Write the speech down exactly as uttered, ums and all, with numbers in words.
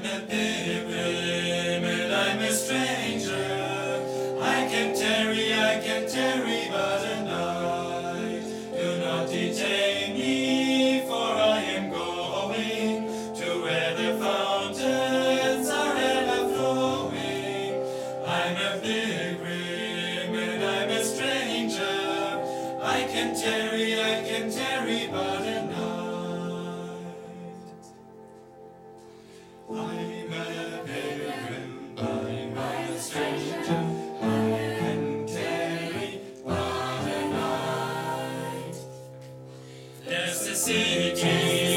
a pilgrim and I'm a stranger. I can tarry, I can tarry but a night. Do not detain me, for I am going to where the fountains are ever flowing. I'm a pilgrim and I'm a stranger. I can tarry, I can tarry but a night. I'm a pilgrim, I'm a stranger, I can tarry but a night. There's a city